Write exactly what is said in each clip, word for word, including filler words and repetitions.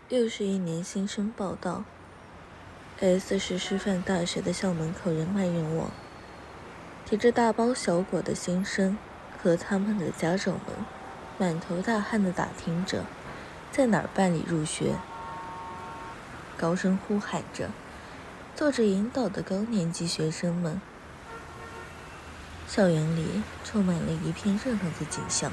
又是一年新生报到 ，S 市师范大学的校门口人来人往，提着大包小裹的新生和他们的家长们满头大汗地打听着在哪儿办理入学，高声呼喊着，做着引导的高年级学生们。校园里充满了一片热闹的景象。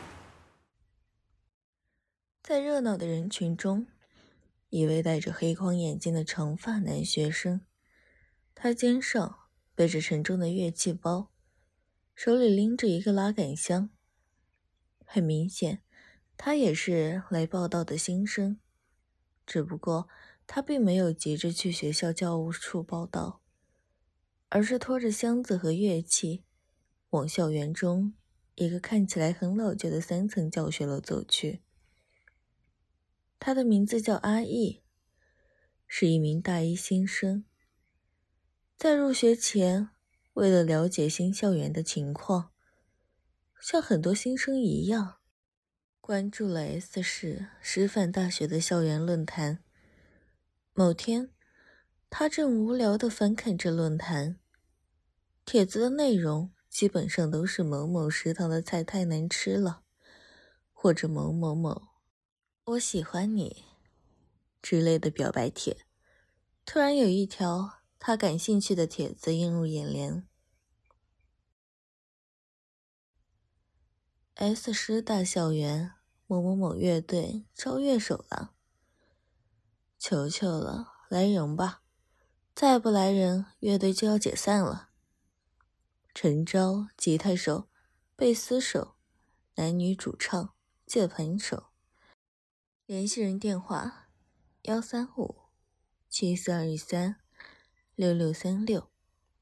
在热闹的人群中，一位戴着黑框眼镜的长发男学生，他肩上背着沉重的乐器包，手里拎着一个拉杆箱。很明显，他也是来报到的新生，只不过他并没有急着去学校教务处报到，而是拖着箱子和乐器往校园中一个看起来很老旧的三层教学楼走去。他的名字叫阿义，是一名大一新生。在入学前，为了了解新校园的情况，像很多新生一样，关注了 S 市师范大学的校园论坛。某天，他正无聊地翻看着论坛，帖子的内容基本上都是某某食堂的菜太难吃了，或者某某某我喜欢你之类的表白帖。突然有一条他感兴趣的帖子映入眼帘。S 师大校园某某某乐队招乐手了，求求了，来人吧，再不来人，乐队就要解散了。陈昭吉他手、贝斯手、男女主唱、键盘手。联系人电话幺三五七四二三六六三六。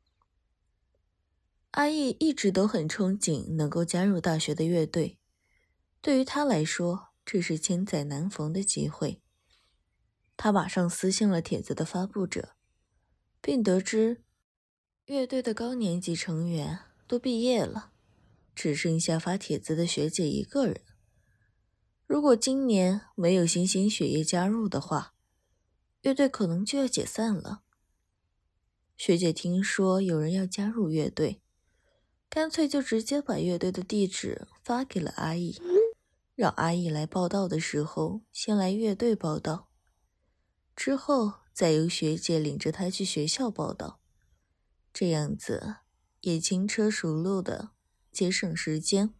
阿义一直都很憧憬能够加入大学的乐队，对于他来说，这是千载难逢的机会。他马上私信了帖子的发布者，并得知乐队的高年级成员都毕业了，只剩下发帖子的学姐一个人。如果今年没有新兴血液加入的话，乐队可能就要解散了。学姐听说有人要加入乐队，干脆就直接把乐队的地址发给了阿义，让阿义来报到的时候先来乐队报到，之后再由学姐领着他去学校报到，这样子也轻车熟路的节省时间。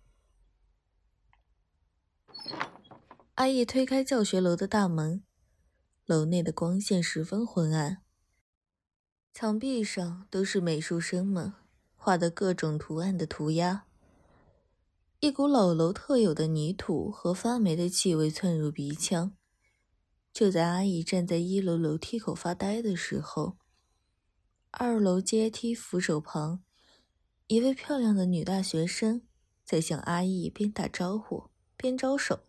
阿义推开教学楼的大门，楼内的光线十分昏暗，墙壁上都是美术生们画的各种图案的涂鸦，一股老楼特有的泥土和发霉的气味窜入鼻腔。就在阿义站在一楼楼梯口发呆的时候，二楼阶梯扶手旁，一位漂亮的女大学生在向阿义边打招呼边招手。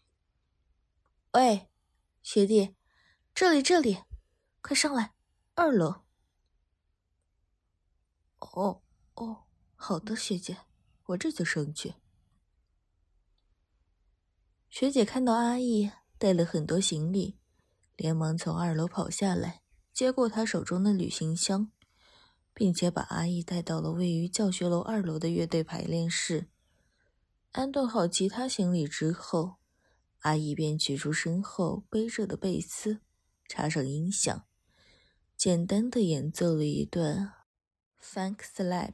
喂，学弟，这里这里，快上来，二楼。哦哦，好的，学姐，我这就上去。学姐看到阿义带了很多行李，连忙从二楼跑下来，接过他手中的旅行箱，并且把阿义带到了位于教学楼二楼的乐队排练室。安顿好其他行李之后，阿义便取出身后背着的贝斯，插上音响，简单的演奏了一段 Funk Slap。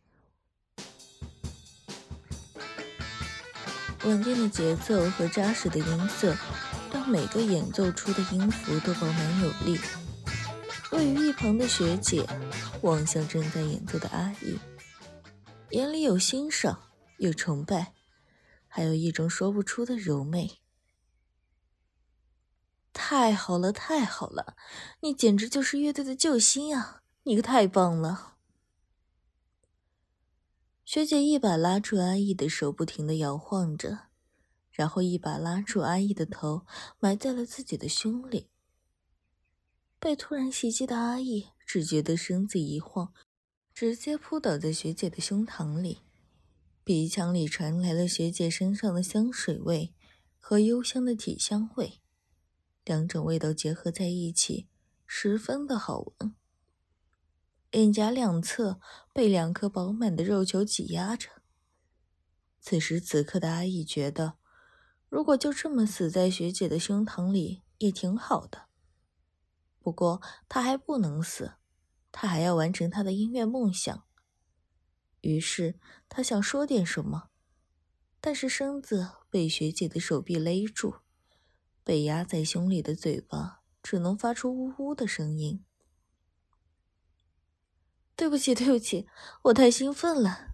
稳定的节奏和扎实的音色让每个演奏出的音符都饱满有力。位于一旁的学姐望向正在演奏的阿义，眼里有欣赏，有崇拜，还有一种说不出的柔媚。太好了，太好了，你简直就是乐队的救星啊，你可太棒了。学姐一把拉住阿义的手，不停地摇晃着，然后一把拉住阿义的头，埋在了自己的胸里。被突然袭击的阿义只觉得身子一晃，直接扑倒在学姐的胸膛里，鼻腔里传来了学姐身上的香水味和幽香的体香味， 两种味道结合在一起，十分的好闻。脸颊两侧被两颗饱满的肉球挤压着。此时此刻的阿义觉得，如果就这么死在学姐的胸膛里也挺好的。不过他还不能死，他还要完成他的音乐梦想。于是他想说点什么，但是身子被学姐的手臂勒住，被压在胸里的嘴巴只能发出呜呜的声音。对不起对不起，我太兴奋了。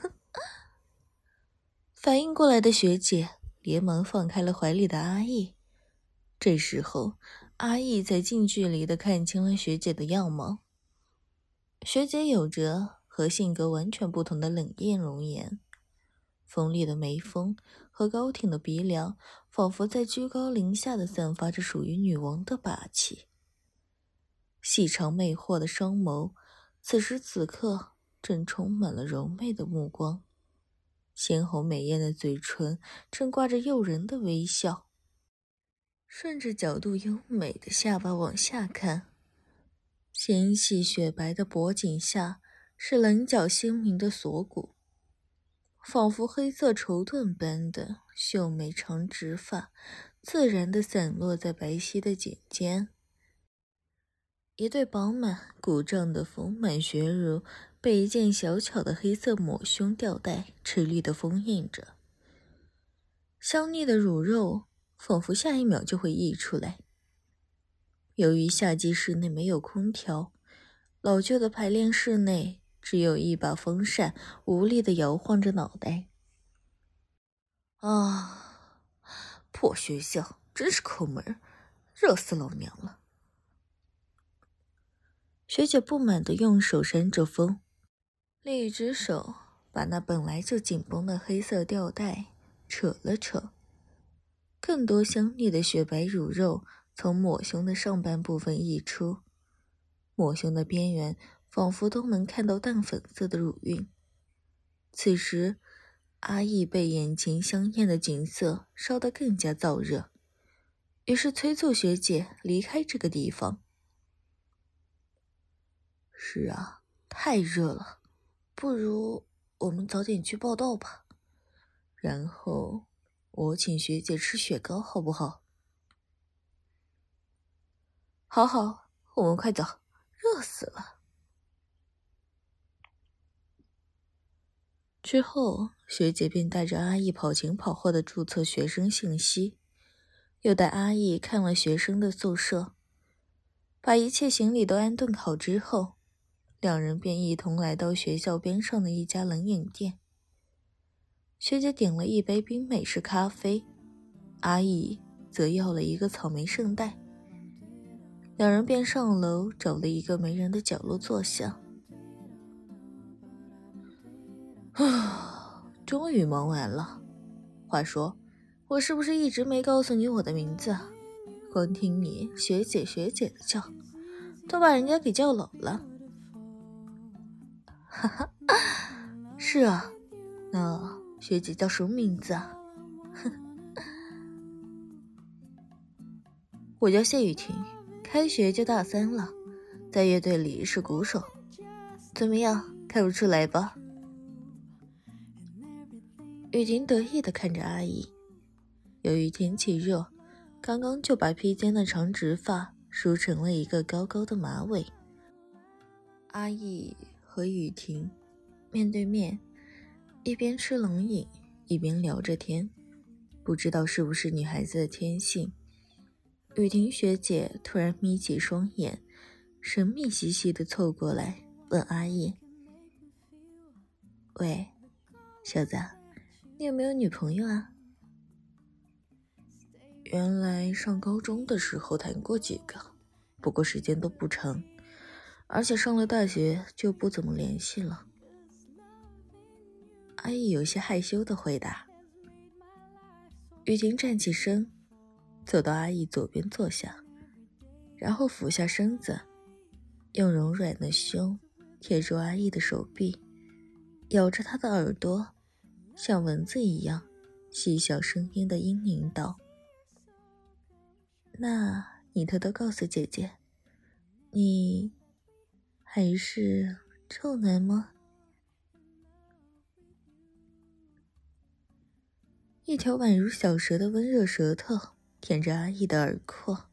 反应过来的学姐连忙放开了怀里的阿义。这时候阿义才近距离地看清了学姐的样貌。学姐有着和性格完全不同的冷艳容颜，锋利的眉峰和高挺的鼻梁仿佛在居高临下地散发着属于女王的霸气。细长魅惑的双眸此时此刻正充满了柔媚的目光，鲜红美艳的嘴唇正挂着诱人的微笑。顺着角度优美的下巴往下看，纤细雪白的脖颈下是棱角鲜明的锁骨，仿佛黑色绸缎般的秀美长直发自然地散落在白皙的颈间。一对饱满鼓胀的丰满血乳被一件小巧的黑色抹胸吊带吃力地封印着，香腻的乳肉仿佛下一秒就会溢出来。由于夏季室内没有空调，老旧的排练室内只有一把风扇无力地摇晃着脑袋。啊，破学校真是抠门，热死老娘了。学姐不满地用手扇着风，另一只手把那本来就紧绷的黑色吊带扯了扯，更多香腻的雪白乳肉从抹胸的上半部分溢出，抹胸的边缘仿佛都能看到淡粉色的乳晕。此时阿义被眼前香艳的景色烧得更加燥热，于是催促学姐离开这个地方。是啊，太热了，不如我们早点去报到吧，然后我请学姐吃雪糕好不好？好好，我们快走，热死了。之后学姐便带着阿义跑前跑后的注册学生信息，又带阿义看了学生的宿舍，把一切行李都安顿好之后，两人便一同来到学校边上的一家冷饮店。学姐点了一杯冰美式咖啡，阿义则要了一个草莓圣代。两人便上楼找了一个没人的角落坐下。啊，终于忙完了。话说，我是不是一直没告诉你我的名字啊？光听你学姐学姐的叫，都把人家给叫老了。哈哈，是啊，那学姐叫什么名字啊？我叫谢雨婷，开学就大三了，在乐队里是鼓手。怎么样，看不出来吧？雨婷得意地看着阿姨。由于天气热，刚刚就把披肩的长直发梳成了一个高高的马尾。阿义和雨婷面对面，一边吃冷饮一边聊着天。不知道是不是女孩子的天性，雨婷学姐突然眯起双眼，神秘兮兮地凑过来问阿义：喂，小子，你有没有女朋友啊？原来上高中的时候谈过几个，不过时间都不长，而且上了大学就不怎么联系了。阿义有些害羞地回答。雨婷站起身，走到阿义左边坐下，然后俯下身子，用柔软的胸贴住阿义的手臂，咬着他的耳朵，像蚊子一样细小声音的嘤咛道： 那你偷偷告诉姐姐，你还是臭男吗？一条宛如小蛇的温热舌头舔着阿义的耳廓。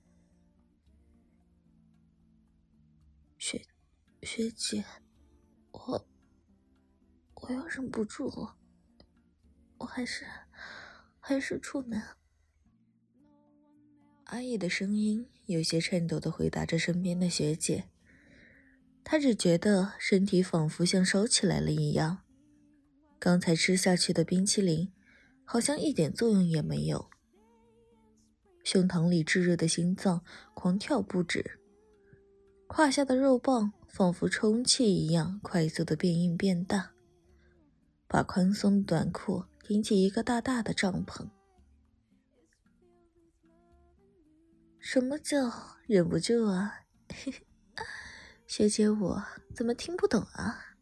学学姐，我我要忍不住了，我还是还是处男。阿义的声音有些颤抖地回答着身边的学姐，她只觉得身体仿佛像烧起来了一样，刚才吃下去的冰淇淋好像一点作用也没有，胸膛里炙热的心脏狂跳不止，胯下的肉棒仿佛充气一样快速地变硬变大，把宽松的短裤顶起一个大大的帐篷。什么叫忍不住啊？学姐我怎么听不懂啊？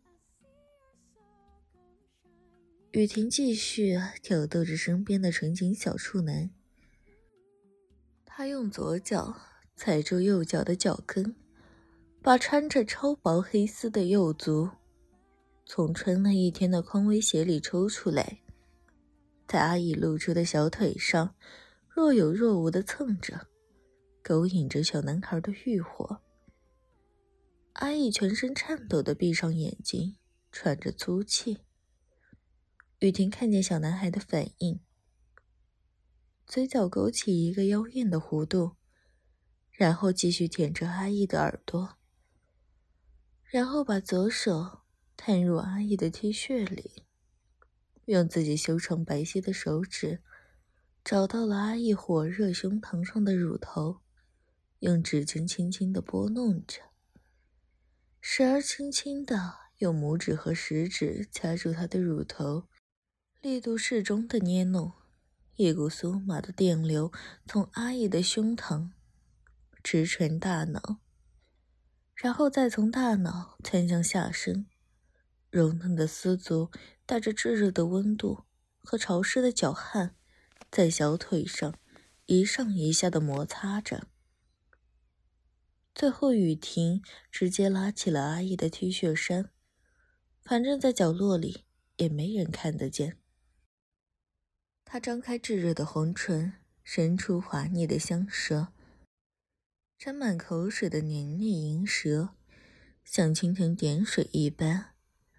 雨婷继续挑逗着身边的纯情小处男，她用左脚踩住右脚的脚跟，把穿着超薄黑丝的右足从穿了一天的匡威鞋里抽出来，在阿姨露出的小腿上若有若无地蹭着，勾引着小男孩的欲火。阿姨全身颤抖地闭上眼睛，喘着粗气。雨婷看见小男孩的反应，嘴角勾起一个妖艳的弧度，然后继续舔着阿姨的耳朵，然后把左手探入阿姨的 T 恤里，用自己修长白皙的手指找到了阿姨火热胸膛上的乳头，用指尖轻轻地拨弄着，时而轻轻地用拇指和食指掐住她的乳头，力度适中的捏弄，一股酥麻的电流从阿姨的胸膛直传大脑，然后再从大脑窜向下身，柔嫩的丝足带着炙热的温度和潮湿的脚汗在小腿上一上一下的摩擦着。最后雨婷直接拉起了阿姨的 T 恤衫，反正在角落里也没人看得见。她张开炙热的红唇，伸出滑腻的香舌，沾满口水的黏腻银舌像蜻蜓点水一般，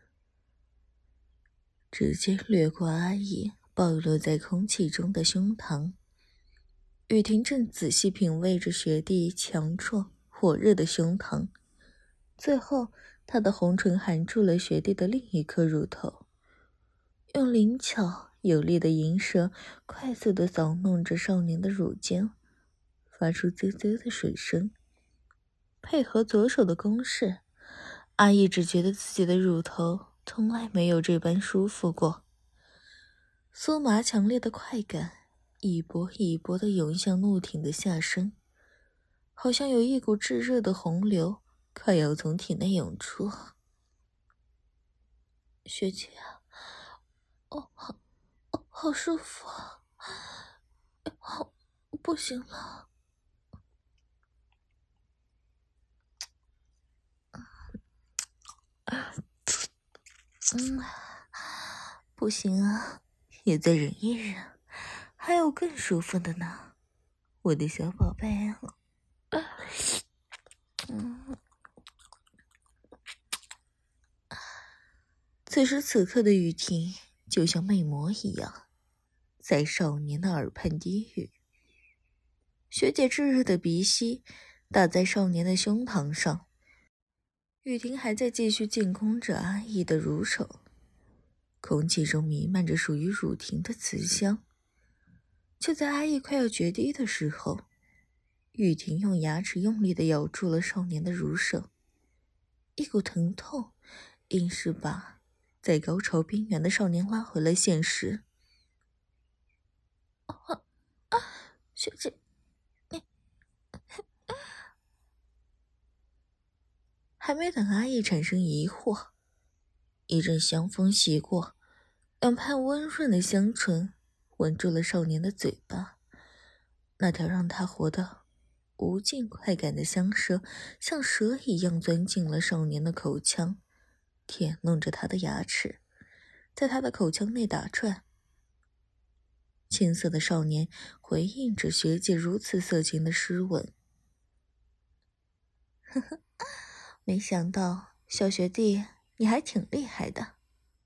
直接掠过阿姨暴露在空气中的胸膛。雨婷正仔细品味着学弟强壮火热的胸膛，最后她的红唇含住了学弟的另一颗乳头，用灵巧有力的银舌快速地扫弄着少年的乳尖，发出啧啧的水声。配合左手的攻势，阿姨只觉得自己的乳头从来没有这般舒服过，酥麻强烈的快感一波一波地涌向怒挺的下身，好像有一股炙热的洪流快要从体内涌出。学姐，哦，好，哦，好舒服啊，好，不行了。嗯，不行啊，也再忍一忍，还有更舒服的呢，我的小宝贝啊。嗯，此时此刻的雨婷就像魅魔一样，在少年的耳畔低语。学姐炙热的鼻息打在少年的胸膛上，雨婷还在继续进攻着阿姨的乳手，空气中弥漫着属于乳婷的慈香。就在阿姨快要决堤的时候，雨婷用牙齿用力地咬住了少年的乳手，一股疼痛硬是把在高潮边缘的少年拉回了现实。啊啊，学姐，你还没等阿姨产生疑惑，一阵香风袭过，两盘温润的香唇吻住了少年的嘴巴，那条让他活得无尽快感的香舌像蛇一样钻进了少年的口腔，舔弄着他的牙齿，在他的口腔内打转。青涩的少年回应着学姐如此色情的诗吻。呵呵，没想到小学弟你还挺厉害的。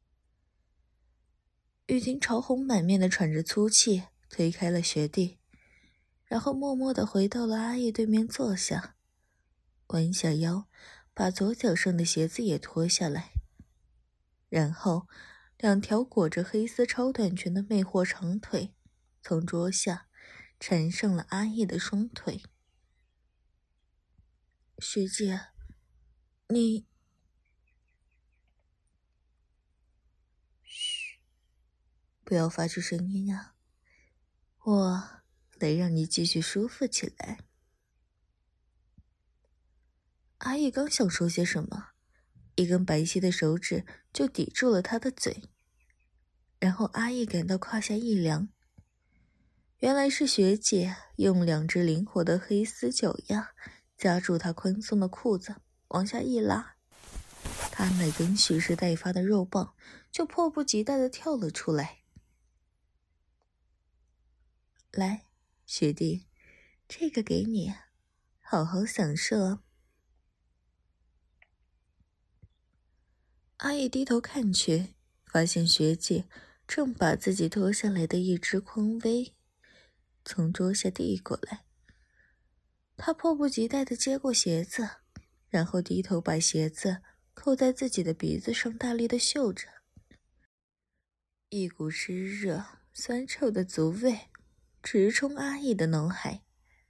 雨婷潮红满面的喘着粗气，推开了学弟，然后默默地回到了阿义对面坐下，弯下腰，把左脚上的鞋子也脱下来，然后两条裹着黑丝超短裙的魅惑长腿从桌下缠上了阿义的双腿。学姐，你……嘘，不要发出声音啊，我得让你继续舒服起来。阿义刚想说些什么，一根白皙的手指就抵住了他的嘴，然后阿义感到胯下一凉，原来是学姐用两只灵活的黑丝脚丫夹住他宽松的裤子，往下一拉，他那根蓄势待发的肉棒就迫不及待地跳了出来。来，学弟，这个给你，好好享受啊。阿义低头看去，发现学姐正把自己脱下来的一只匡威从桌下递过来。他迫不及待地接过鞋子，然后低头把鞋子扣在自己的鼻子上，大力地嗅着。一股湿热酸臭的足味直冲阿义的脑海。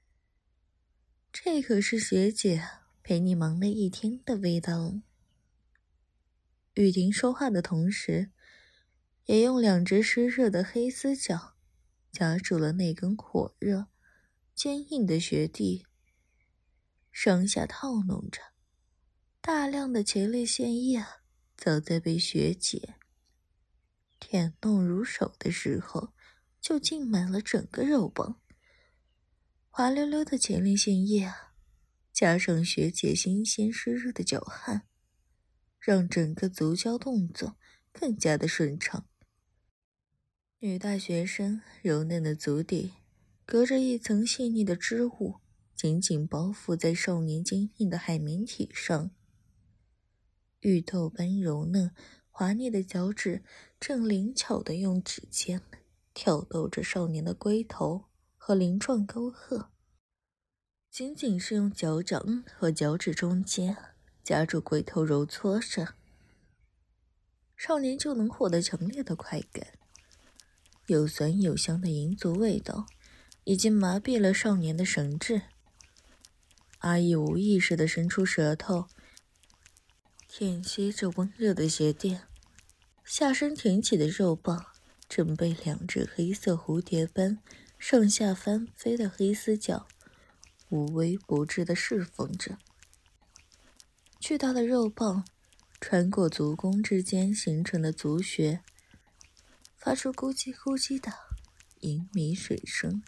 这可是学姐陪你忙了一天的味道。雨婷说话的同时，也用两只湿热的黑丝脚夹住了那根火热坚硬的学弟，上下套弄着，大量的前列腺液早在被学姐舔弄入手的时候就浸满了整个肉棒。滑溜溜的前列腺液加上学姐新鲜湿热的脚汗，让整个足交动作更加的顺畅。女大学生柔嫩的足底隔着一层细腻的织物，紧紧包覆在少年坚硬的海绵体上。玉豆般柔嫩滑腻的脚趾正灵巧地用指尖挑逗着少年的龟头和鳞状沟壑，仅仅是用脚掌和脚趾中间夹住龟头揉搓着，少年就能获得强烈的快感。又酸又香的银足味道已经麻痹了少年的神智。阿义无意识地伸出舌头舔吸着温热的鞋垫，下身挺起的肉棒正被两只黑色蝴蝶般上下翻飞的黑丝脚无微不至地释放着。巨大的肉棒穿过足弓之间形成的足穴，发出咕叽咕叽的银米水声。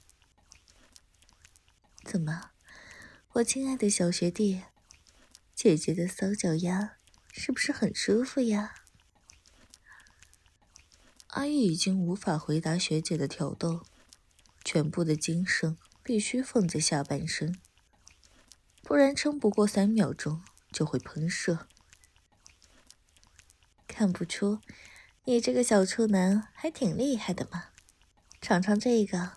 怎么，我亲爱的小学弟，姐姐的骚脚丫是不是很舒服呀？阿义已经无法回答学姐的挑逗，全部的精神必须放在下半身，不然撑不过三秒钟就会喷射。看不出你这个小处男还挺厉害的嘛，尝尝这个。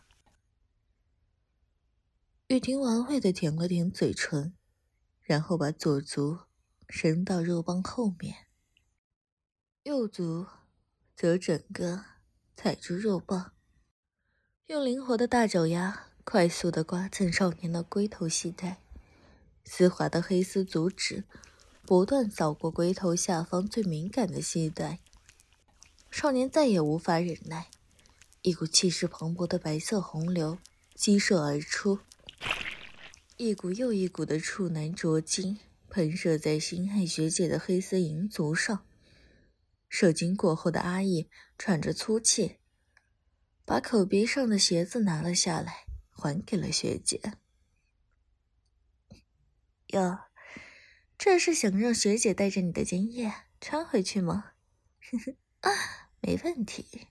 雨婷玩味地舔了舔嘴唇，然后把左足伸到肉棒后面，右足则整个踩住肉棒，用灵活的大脚丫快速地刮蹭少年的龟头系带，丝滑的黑丝足趾不断扫过龟头下方最敏感的系带。少年再也无法忍耐，一股气势磅礴的白色洪流激射而出，一股又一股的处男浊精喷射在心爱学姐的黑丝银足上。射精过后的阿义喘着粗气，把口鼻上的鞋子拿了下来，还给了学姐。 呀？这是想让学姐带着你的精液穿回去吗？呵呵，没问题。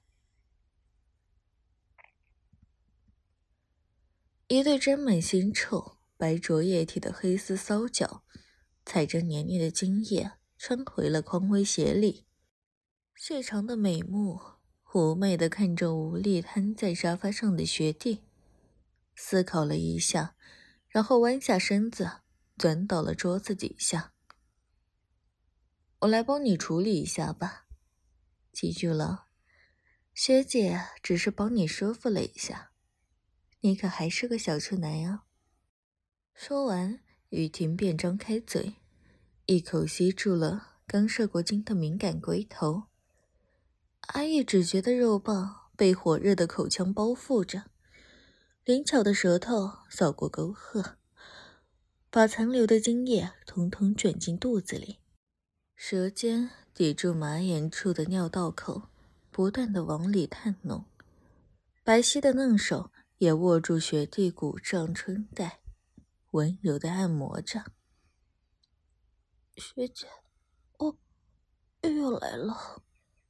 一对沾满腥臭、白灼液体的黑丝骚脚，踩着黏腻的精液穿回了匡威鞋里。细长的美目妩媚地看着无力瘫在沙发上的学弟，思考了一下，然后弯下身子，钻到了桌子底下。我来帮你处理一下吧。记住了，学姐只是帮你舒服了一下，你可还是个小处男啊。说完，雨婷便张开嘴，一口吸住了刚射过精的敏感龟头。阿义只觉得肉棒被火热的口腔包覆着，灵巧的舌头扫过沟壑，把残留的精液统统卷进肚子里，舌尖抵住马眼处的尿道口，不断地往里探弄，白皙的嫩手也握住学弟骨上春带，温柔地按摩着。学姐，我又来了。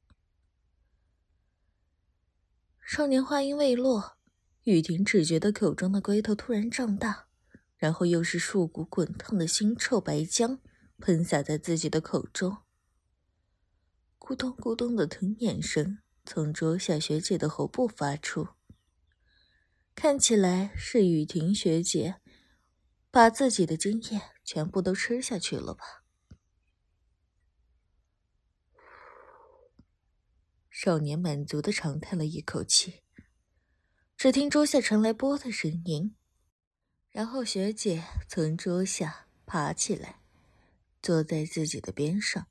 少年话音未落，雨婷只觉得口中的龟头突然胀大，然后又是数股滚烫的腥臭白浆喷洒在自己的口中。咕咚咕咚的吞咽声从桌下学姐的喉部发出，看起来是雨婷学姐把自己的精液全部都吃下去了吧。少年满足地长叹了一口气，只听桌下传来啵的声音，然后学姐从桌下爬起来，坐在自己的边上。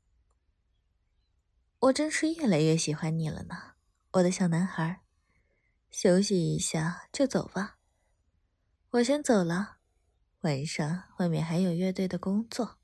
我真是越来越喜欢你了呢，我的小男孩。休息一下就走吧。我先走了，晚上外面还有乐队的工作。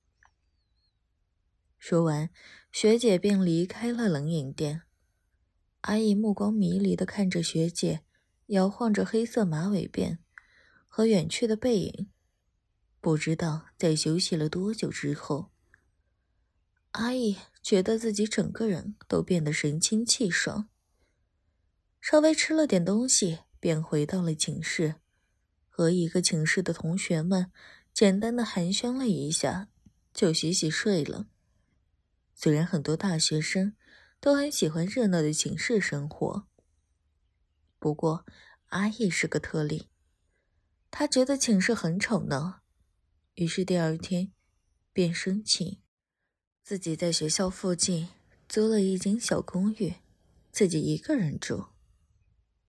说完，学姐便离开了冷饮店。阿姨目光迷离地看着学姐摇晃着黑色马尾辫和远去的背影，不知道在休息了多久之后，阿姨觉得自己整个人都变得神清气爽。稍微吃了点东西，便回到了寝室，和一个寝室的同学们简单的寒暄了一下，就洗洗睡了。虽然很多大学生都很喜欢热闹的寝室生活，不过阿义是个特例，他觉得寝室很吵闹，于是第二天便申请自己在学校附近租了一间小公寓，自己一个人住。